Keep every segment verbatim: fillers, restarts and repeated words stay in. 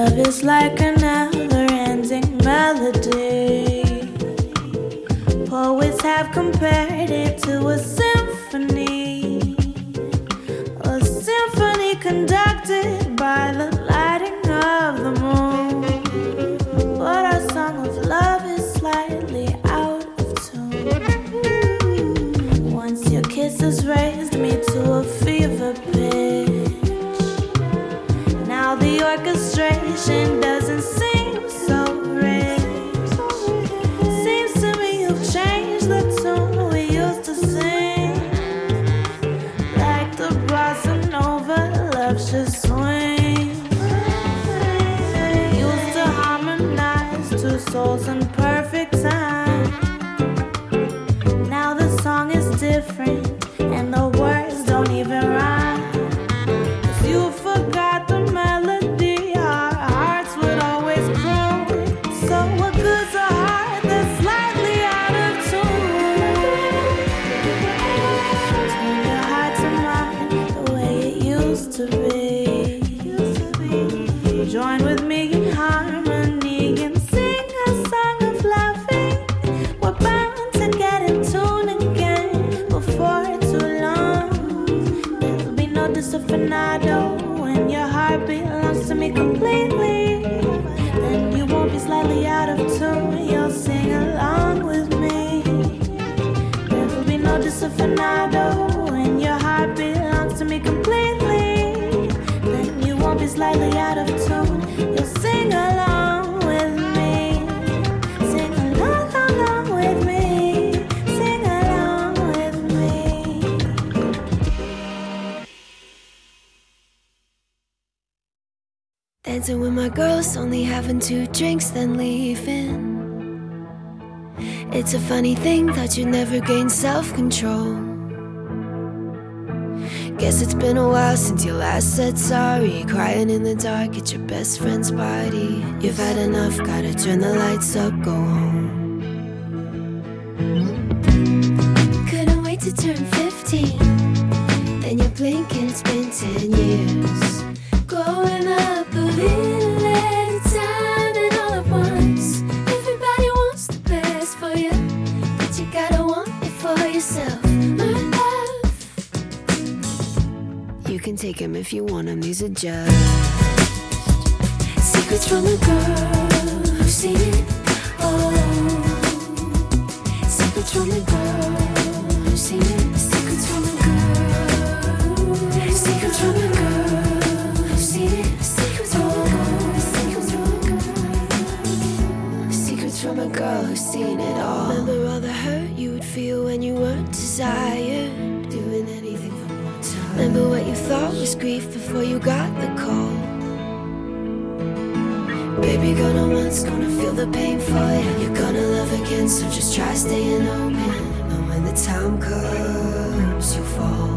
Love is like a never-ending melody. Poets have compared it to a symphony, a symphony conducted by the lighting of the moon. But our song of love is slightly out of tune. Once your kisses raised me to a fever pitch. Now the orchestration doesn't seem so rich. Seems to me you've changed the tune we used to sing. Like the bossa nova, love should swing. Used to harmonize two souls in perfect time. Now the song is different and the words don't even rhyme. 'Cause you forgot the melody our hearts would always grow. So what good's a heart that's slightly out of tune? Turn your heart to mine the way it used to be. Join with me in harmony and sing a song of loving. We're bound to get in tune again before too long. There'll be no disafinado when your heart belongs to me completely. Then you won't be slightly out of tune. You'll sing along with me. There'll be no disafinado when your heart belongs to me completely. Then you won't be slightly out of tune. You'll sing along with me. Sing along, along with me. Sing along with me. Dancing with my girls, only having two drinks, then leaving. It's a funny thing that you never gain self-control. Guess it's been a while since you last said sorry. Crying in the dark at your best friend's party. You've had enough, gotta turn the lights up, go home. Couldn't wait to turn fifteen. Then you blink and it's been ten years. Growing up a little at a time and all at once. Everybody wants the best for you, but you gotta want it for yourself. My love, you can take him if you want him, these are just secrets from a girl who's seen it all. Secrets from a girl who's seen it. Secrets from a girl. Secrets from a girl who's seen it. Secrets from a girl. Secrets from a girl. Secrets from a girl who's seen it all. Remember all the hurt you would feel when you weren't desired, doing anything for more time. Remember what you thought was grief before you got the call. Baby, gonna once, gonna feel the pain for you. You're gonna love again, so just try staying open. And when the time comes, you fall.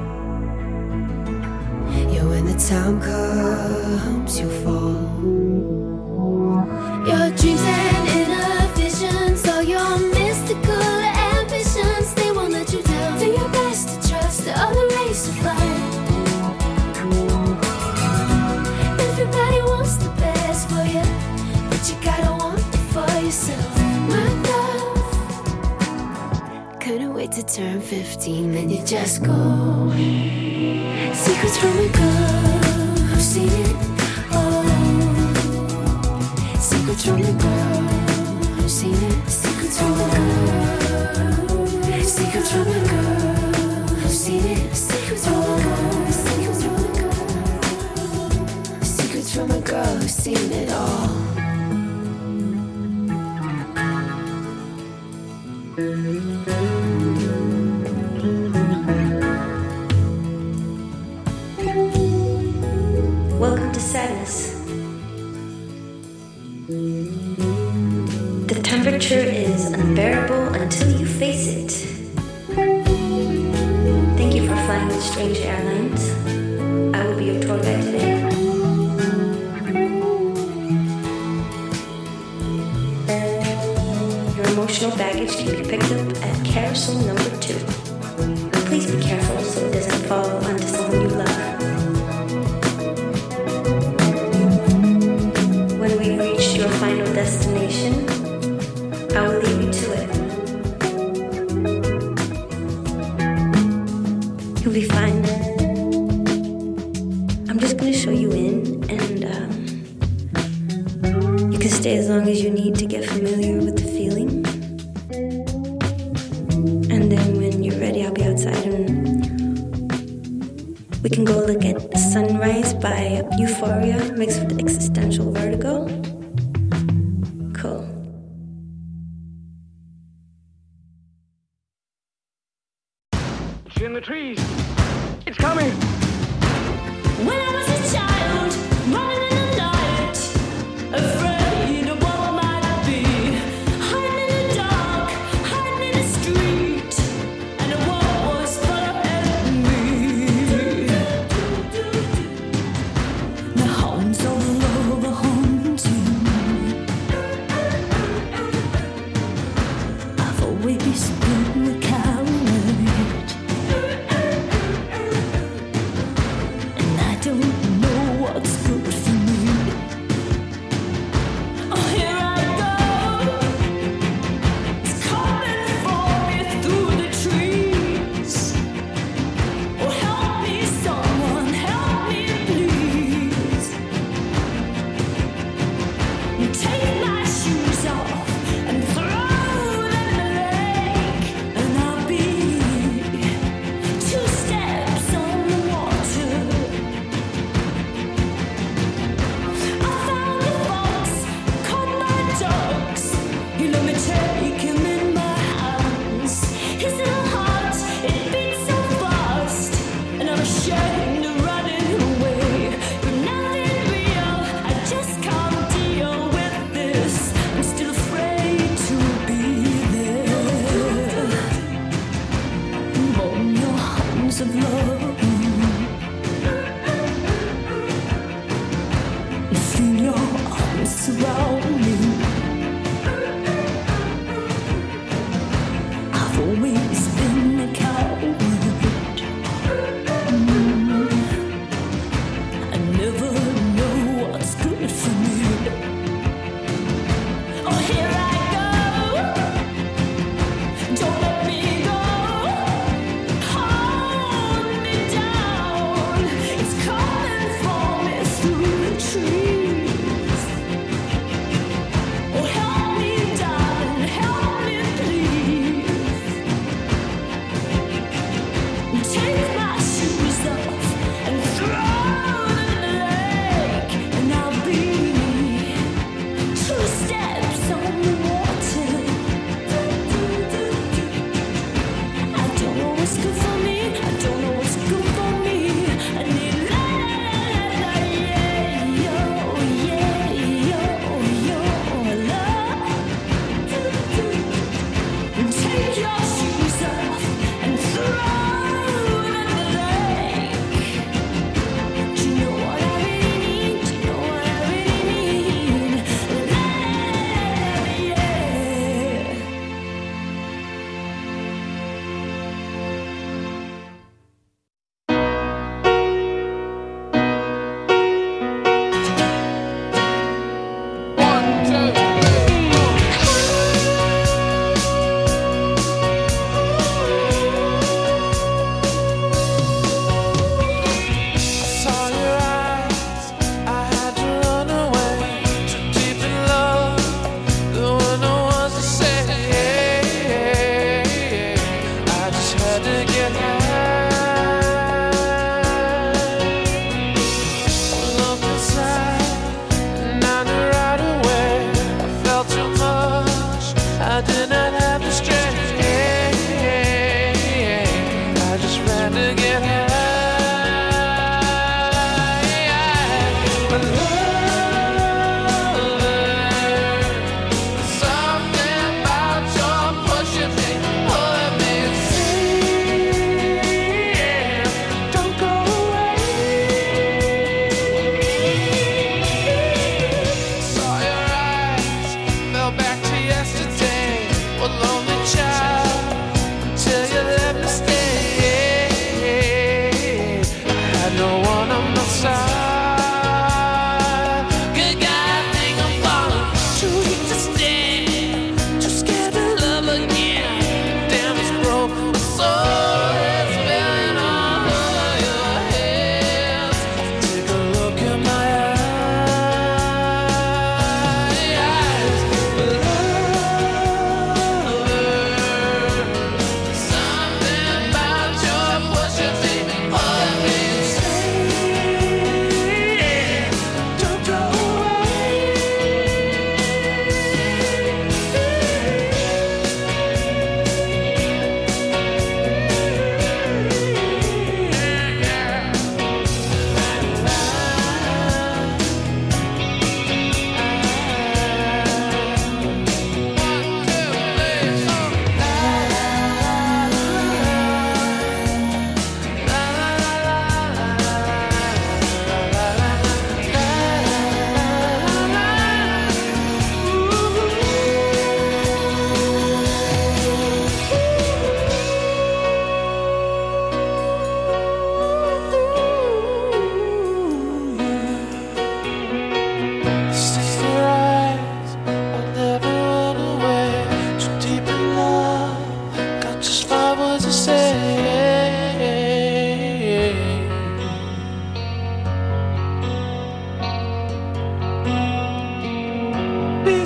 Yeah, when the time comes, you fall. Your dreams and inner visions, all your mystical ambitions, they won't let you down. Do your best to trust the other rays of light. Everybody wants the best for you, but you gotta want it for yourself. My love, couldn't wait to turn fifteen, then you just go. Secrets from a girl who's seen it all. Secrets from a girl who's seen it. Secrets from a girl. Secrets from a girl who's seen it. Secrets from a girl. Secrets from a girl. Secrets from a girl who's seen it all. Welcome to sadness. The temperature is unbearable until you face it. Thank you for flying with Strange Airlines. I will be your tour guide today. Your emotional baggage can be picked up at carousel number two. Please be careful so it doesn't fall onto someone you love. can stay as long as you need to get familiar with the feeling. And then when you're ready, I'll be outside and we can go look at Sunrise by Euphoria mixed with Existential Vertigo. Cool. It's in the trees. It's coming. When I was a child, running in the night, afraid of what might be, hiding in the dark, hiding in the street, and the world was full of enemy. The hounds of love are haunting. I've always been the coward. Don't know what's good for me. Oh, here I go. It's coming for me through the trees. Oh, help me, someone, help me, please. Take my shoes off and throw them in the lake, and I'll be two steps on the water. You let me take him in my hands. His little heart, it beats so fast, and I'm ashamed of running away. You're nothing real, I just can't deal with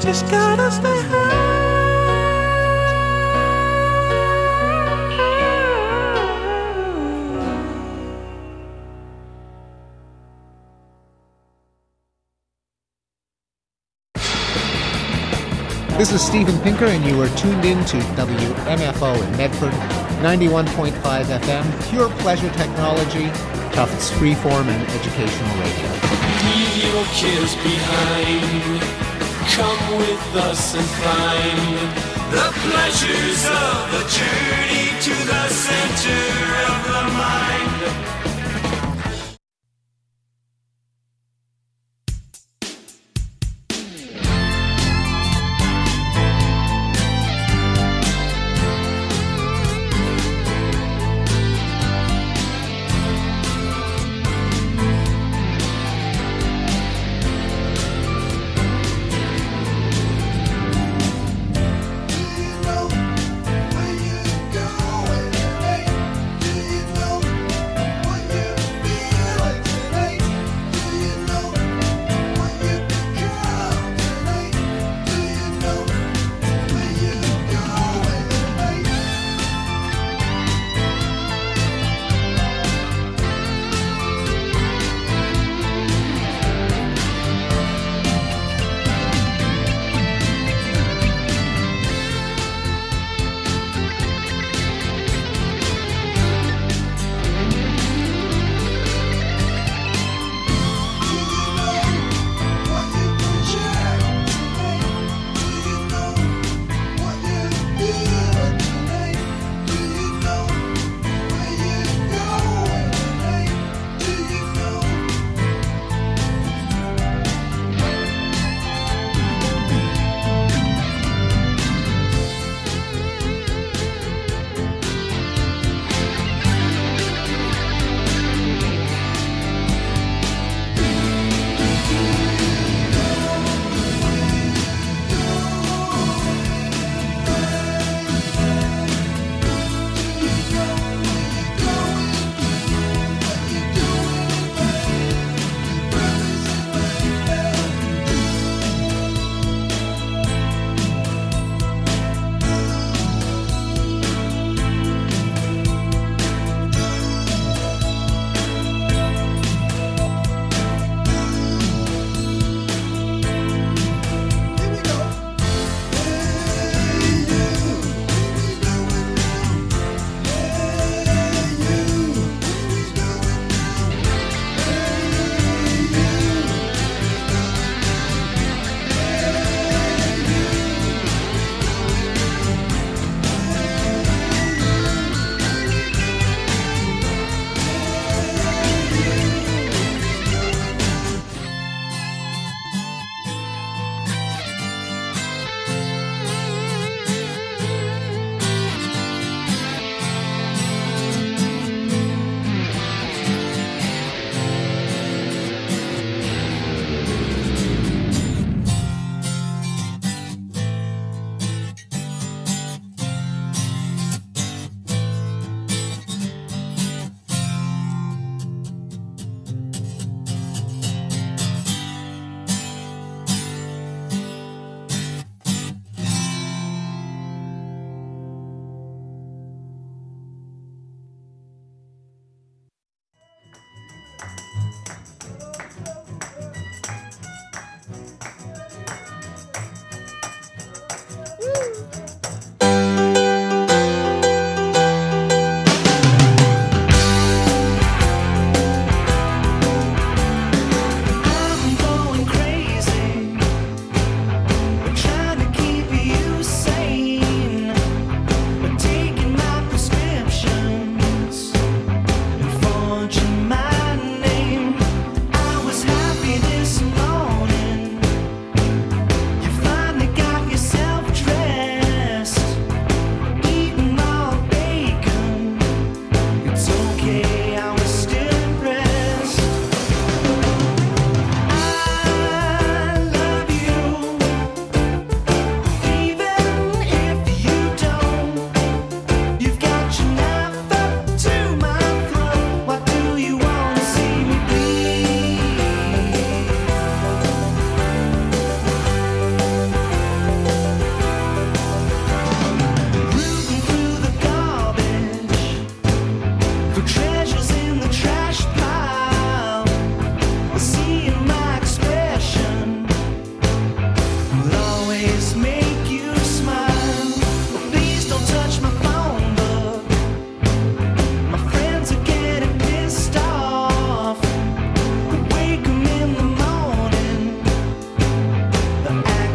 just gotta stay high. This is Steven Pinker, and you are tuned in to W M F O in Medford, ninety-one point five F M, pure pleasure technology, Tufts freeform and educational radio. Leave your cares behind. Come with us and find the pleasures of the journey to the center of the mind. Do you know where you're going? Hey, do you know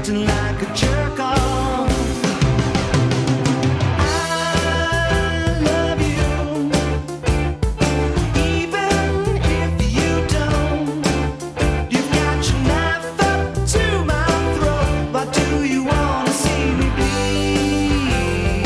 acting like a jerk off. I love you, even if you don't. You've got your knife up to my throat. Why do you wanna see me bleed?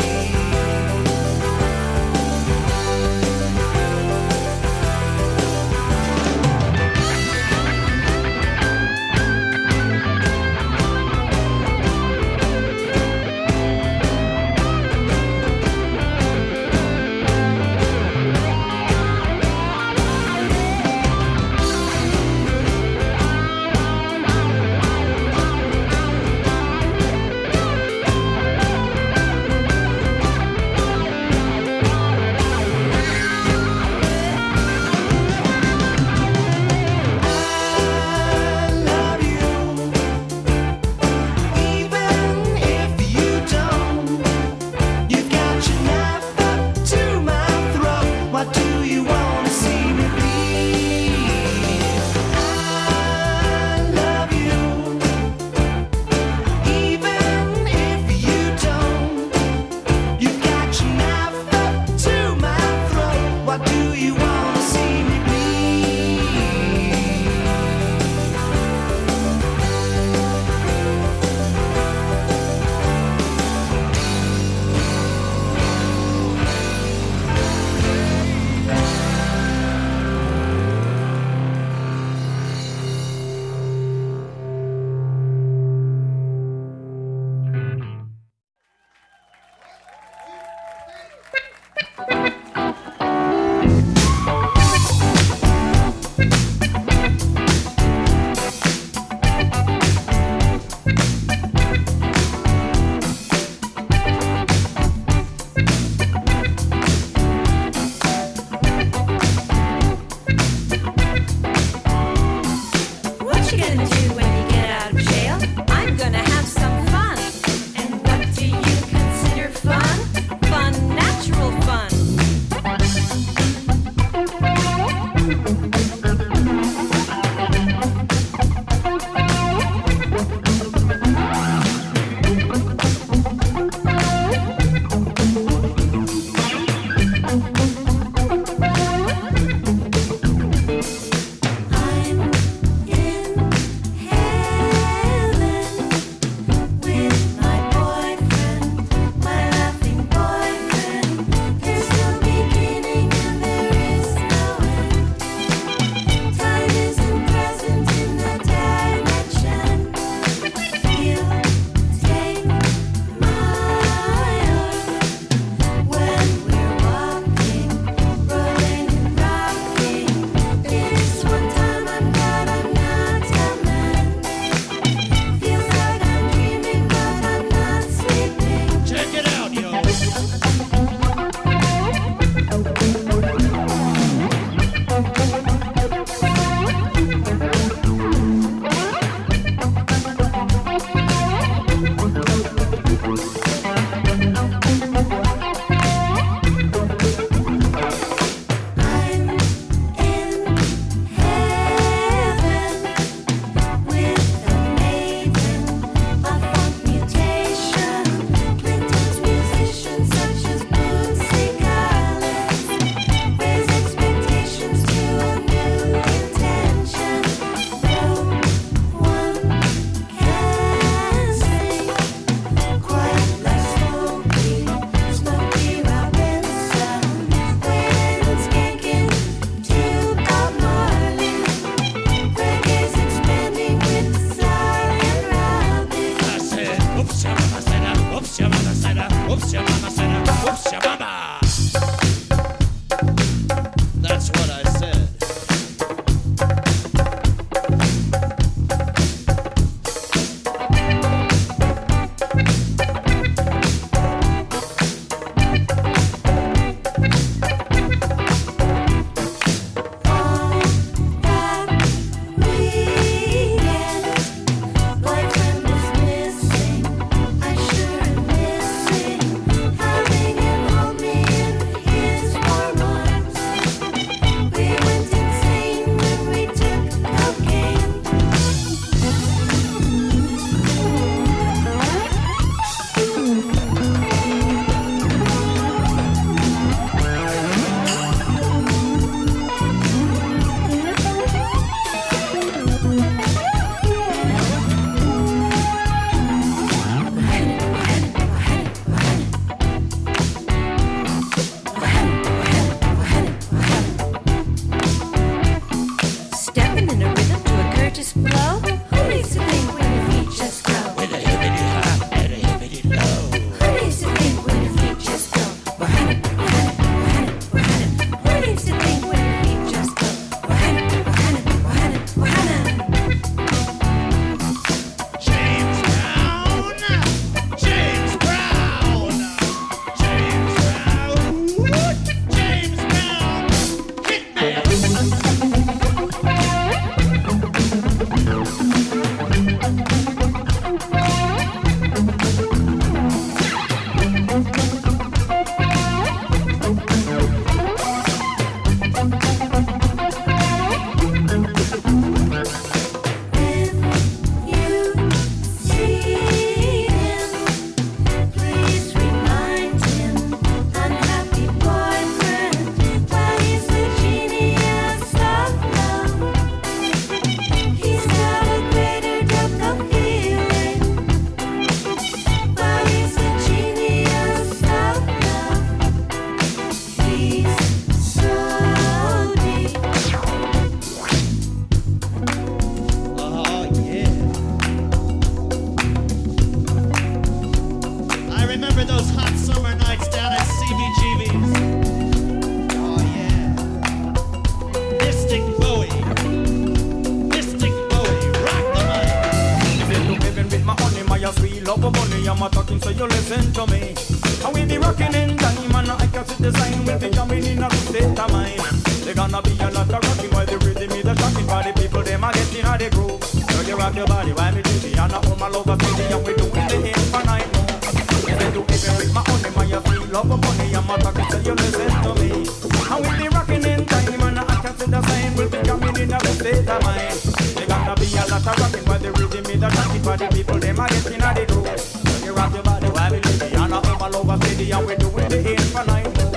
remember those hot summer nights down at C B G B's. Oh yeah. Mystic Bowie. Mystic Bowie. Rock the mic. Living with my honey, my sweet love of money. I'm a talking so you listen to me. And we be rocking in time and I can see the sign. We'll be jumping in a good state of mind. They gonna be a lot of rocking while the rhythm is the shocking body. People, them are getting out the groove. So you rock your body while me do the and I own my love of city. And we doing the hit for night more. They do even with my honey, my sweet love of money. I'm a talking so you listen to me. And we be rocking in time and I can see the sign. We'll be jumping in a good state of mind. They gonna be a lot of rocking while the rhythm is the shocking body. People, them are getting out the groove. So you rock your body while me do the and I own my love of city. And we doing the hit for night more.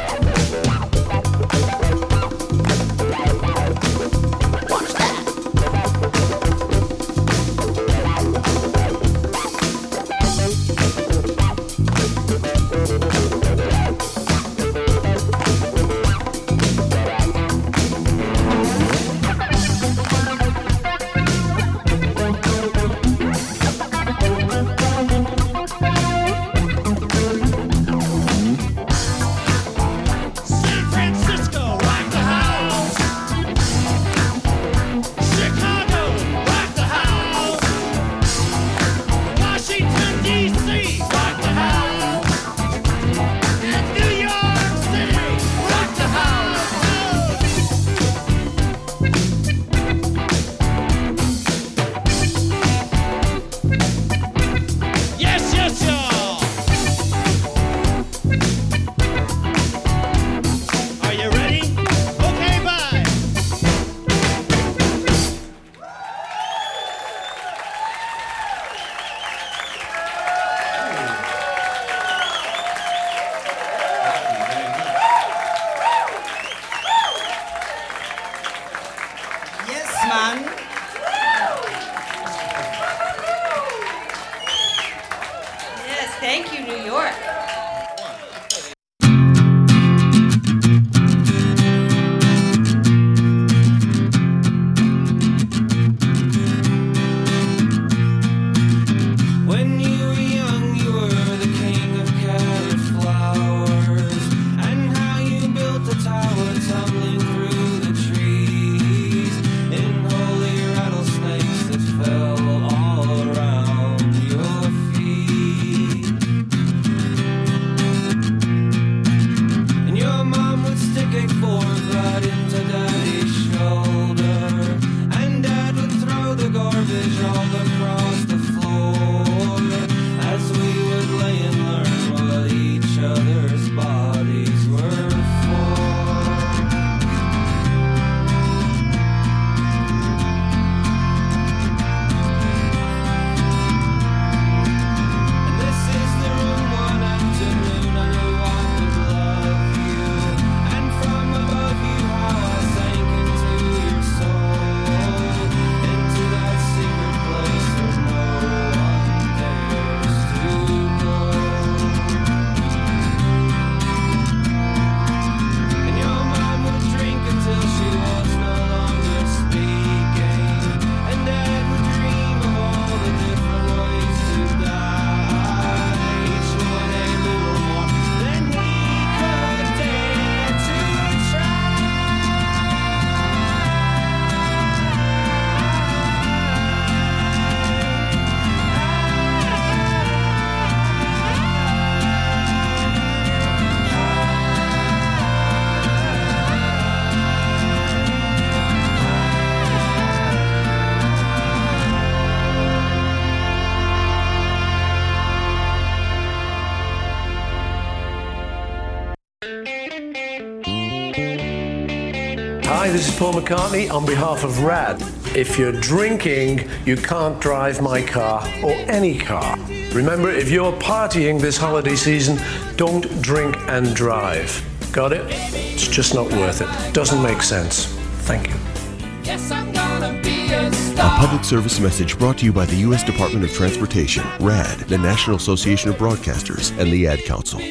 Hi, this is Paul McCartney on behalf of RAD. If you're drinking, you can't drive my car or any car. Remember, if you're partying this holiday season, don't drink and drive. Got it? It's just not worth it. Doesn't make sense. Thank you. Yes, I'm gonna be a A star. public service message brought to you by the U S Department of Transportation, RAD, the National Association of Broadcasters, and the Ad Council.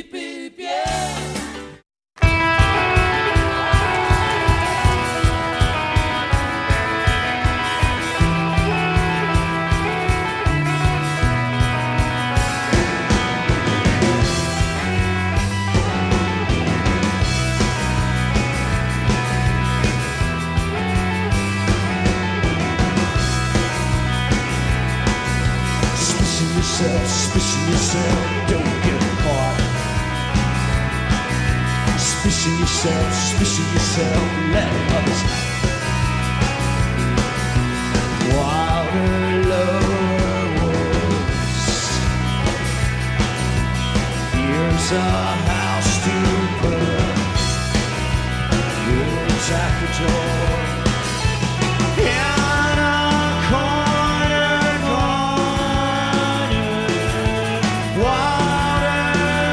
yourself, suspicion yourself, don't get caught. Suspicion yourself, suspicion yourself, let others out. Wilder, lower woods. Here's a house to burn. Woods at the door. In a corner, corner. Wilder,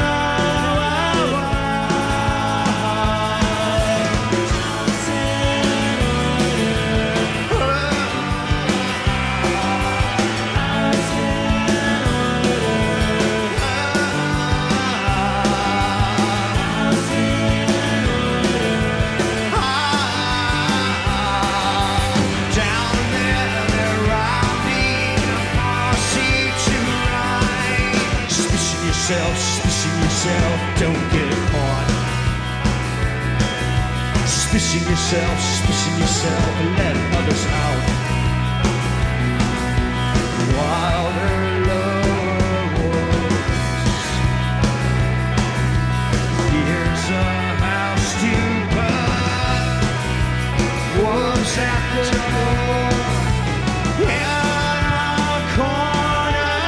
suspicion yourself, don't get caught. Suspicion yourself, suspicion yourself, and let others out. Wilder, lower woods. Here's a house to burn. Woods at the door. In a corner,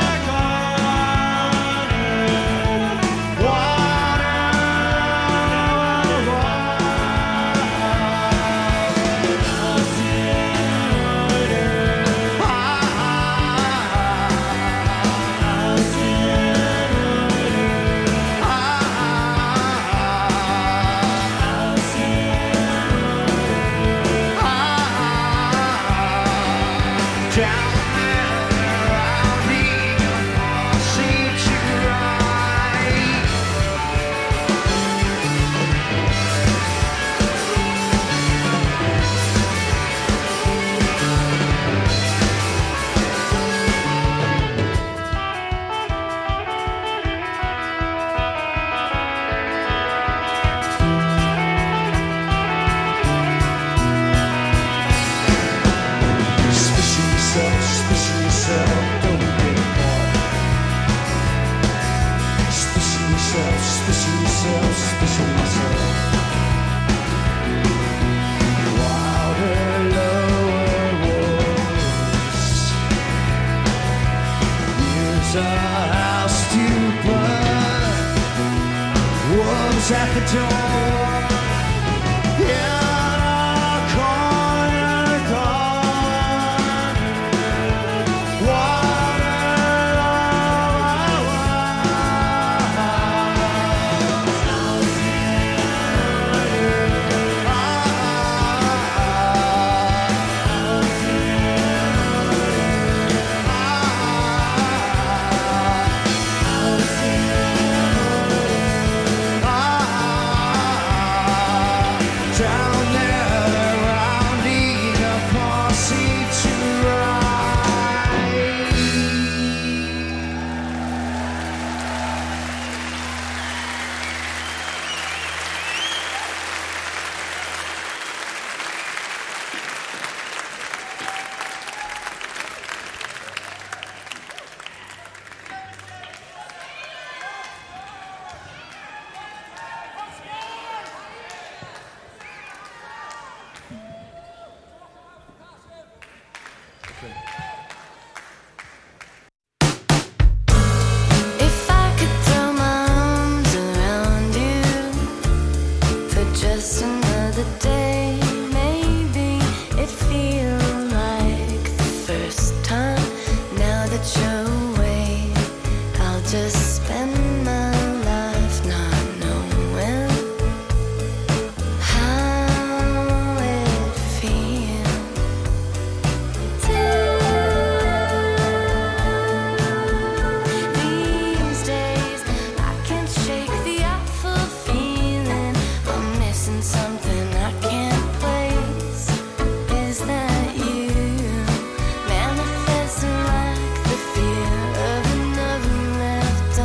at the door. In a corner, corner. Water, If I could throw my arms around you for just another day, maybe it feels like the first time. Now that you're away, I'll just spend my life not knowing how it feels. These days, I can't shake the awful feeling I'm missing something I can't place. Is that you? Manifesting like the fear of another left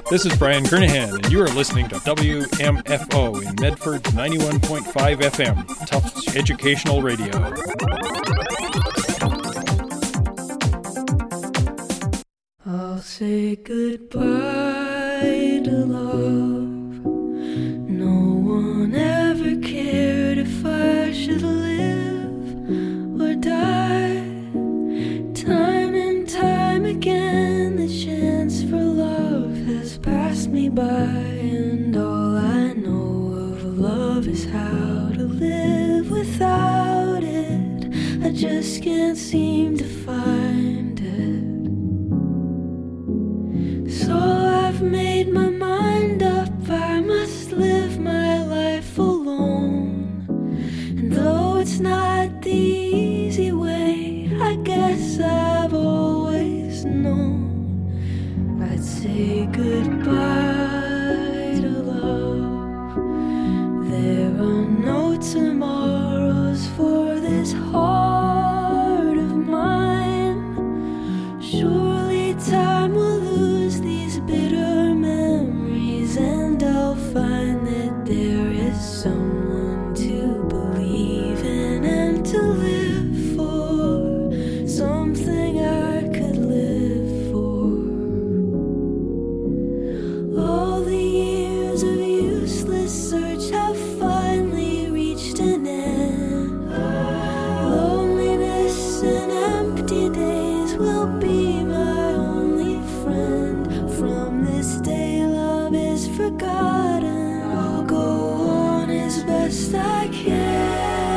This is Brian Kernahan, and you are listening to W M F O in Medford ninety-one point five F M, Tufts Educational Radio. I'll say goodbye to love. No one ever cared if I should live or die. Time and time again, the chance for love has passed me by, and all I know of love is how to live without it. I just can't seem to find it. So I've made my mind up, I must live my life alone. And though it's not the easy way, I guess I've always known I'd say goodbye to love. There are no tomorrows for this heart of mine. Surely time will lose these bitter memories, and I'll find that there is someone to believe in and to live for, something I could live for. All the years of useless search have finally reached an end. Loneliness and empty days will be my only friend. From this day love is forgotten. I'll go on as best I can.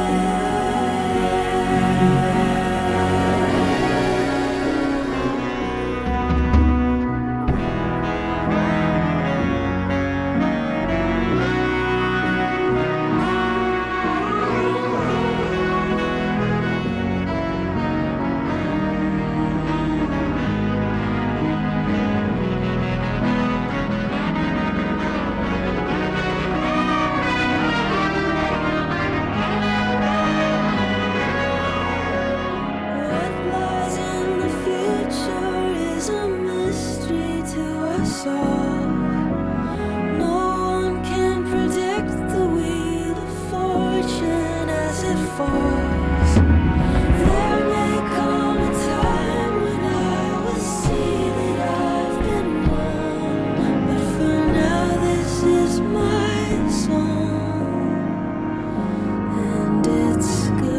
What lies in the future is a mystery to us all. No one can predict the wheel of fortune as it falls. There may come a time when I will see that I've been wrong, but for now this is my song, and it's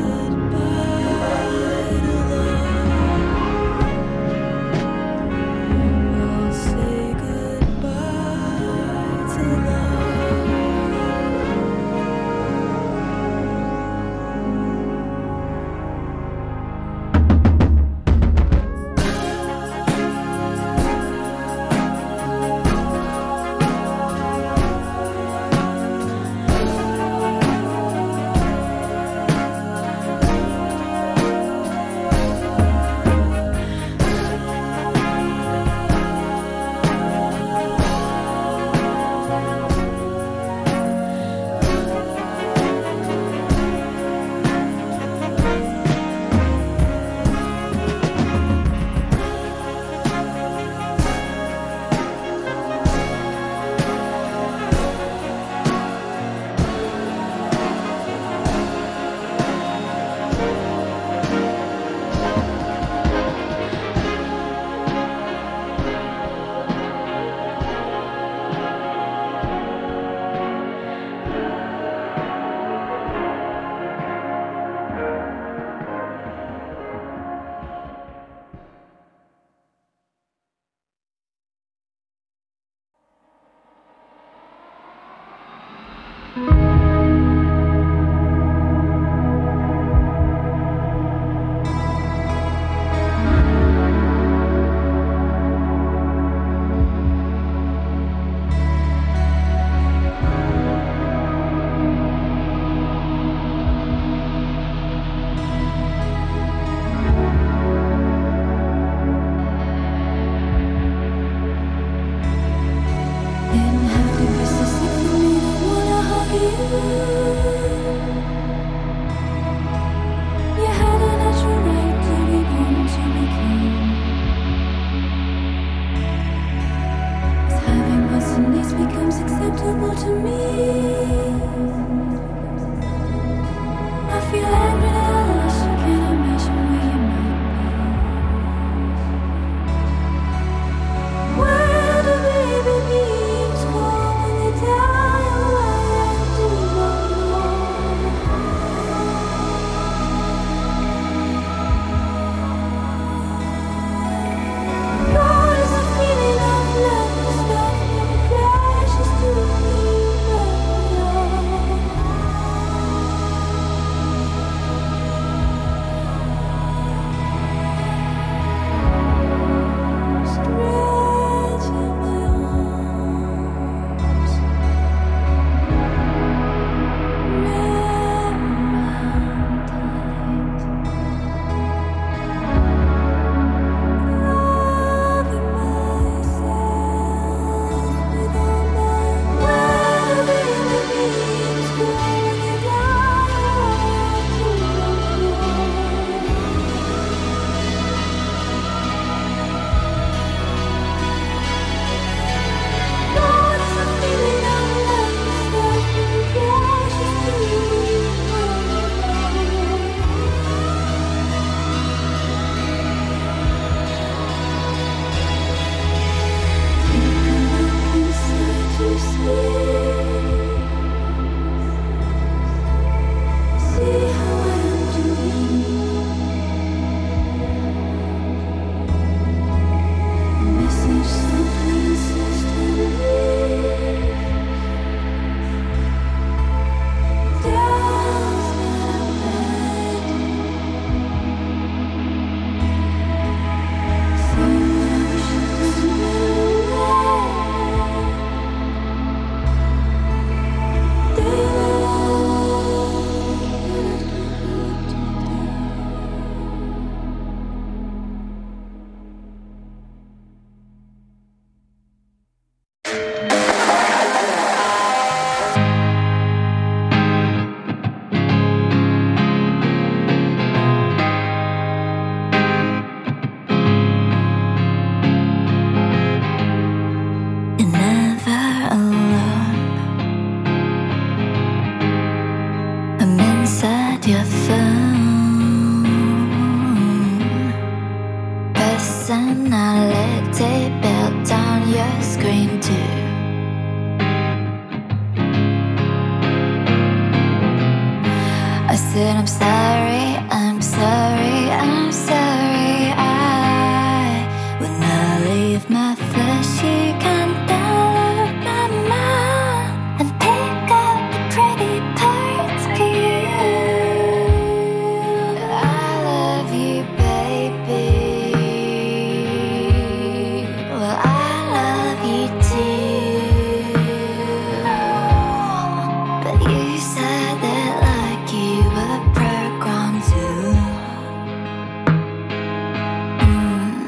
goodbye to love. I'll say goodbye to love. Didn't have to be so sick for me to wanna hug you. You had a natural right to be born to be king. 'Cause having inside your phone. Personality built on your screen too. I said I'm sorry, I'm sorry, I'm sorry. I will not leave my flesh. You can download my mind and pick up the pretty parts for you. I love you, baby. Well, I love you too. But you said that like you were programmed to. Mm.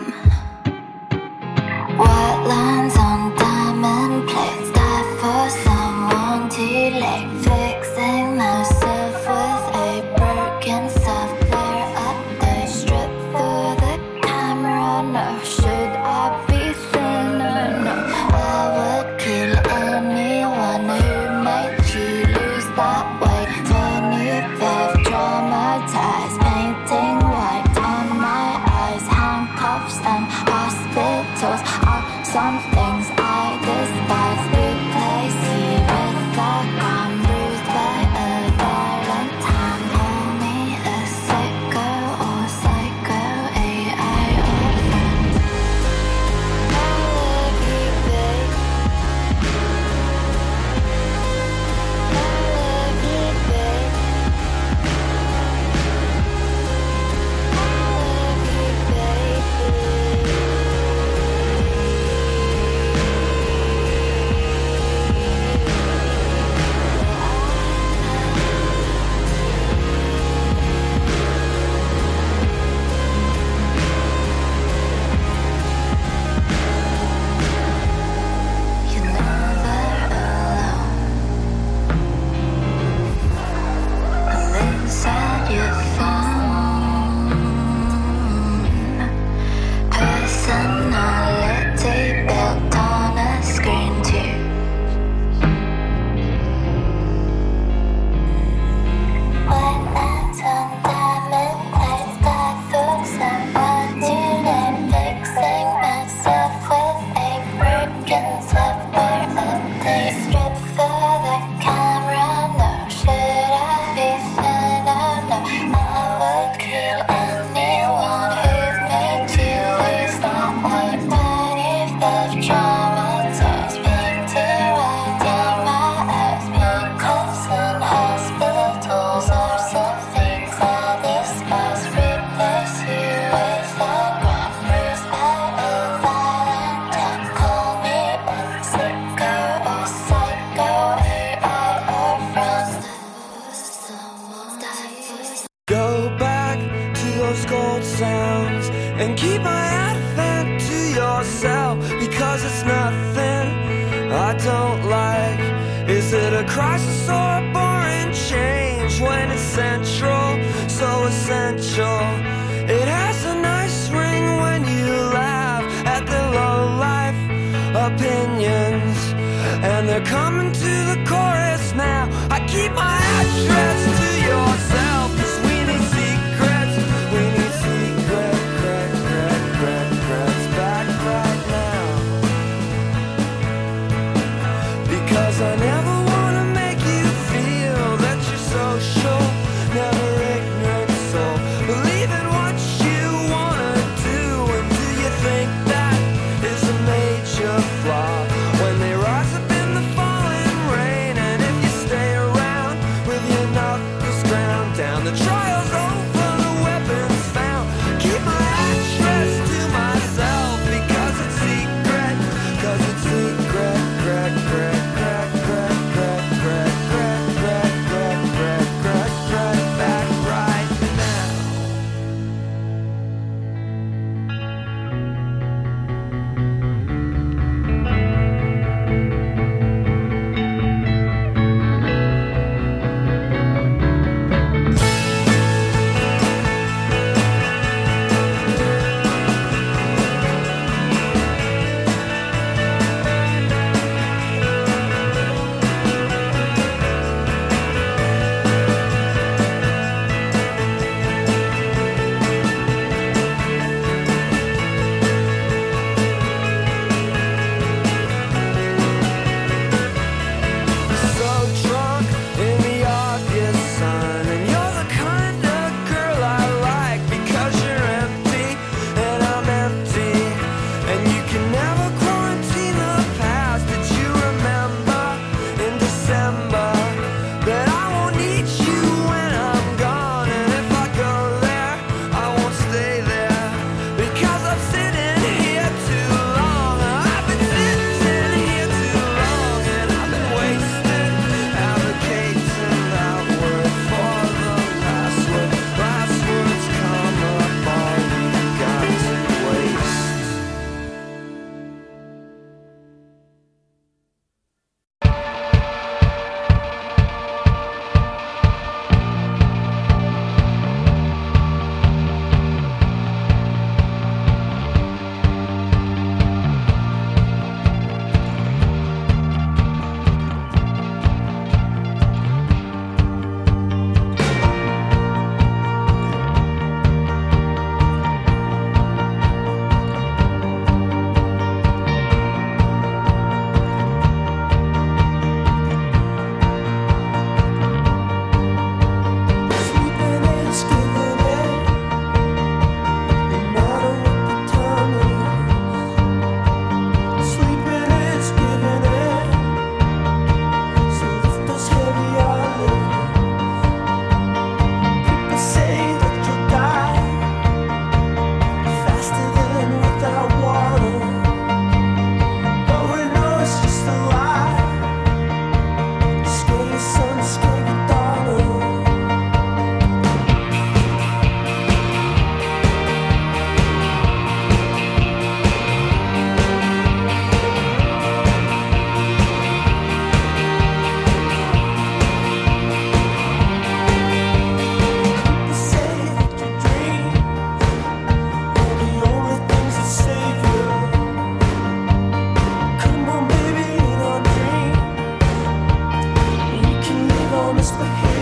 White lines on diamond plates, die for someone too late. Fixing myself with a broken software update. Strip for the camera, no. Should I be thinner? No. I would kill anyone who made you lose that weight. Turn you they've traumatized. Painting white on my eyes. Handcuffs and hospitals are some things I despise. Replace you with a gun, bruised by a violent hand. Call me a psycho or psycho, A I or friend. I love you, babe. I love you, babe. You're never alone. I'm inside your phone. Personality built on a screen too. White lines on diamond plates, die for someone too late. Fixing myself with a broken software update. Strip for the camera, no. Should I be thinner? No. I would kill anyone who made you lose that weight. Turn you they've traumatized. Painting right down my eyes. Handcuffs and hospitals are some things I despise. Replace you with a gun, bruised by a violent hand. Call me a sicko or psycho, A I or friend. Go back to those gold sounds and keep my advent to yourself, because it's nothing I don't like. Is it a crisis or a boring change when it's central, so essential? It has a nice ring when you laugh at the low life opinions, and they're coming to the chorus now. I keep my address to yourself, 'cause we need secrets. We need secret, crack, crack, crack, cracks back right now. Because I never wanna make you feel that you're social, never ignorant soul. Believe in what you wanna do, and do you think that is a major flaw? When they rise up in the falling rain, and if you stay around with your knock misbehave.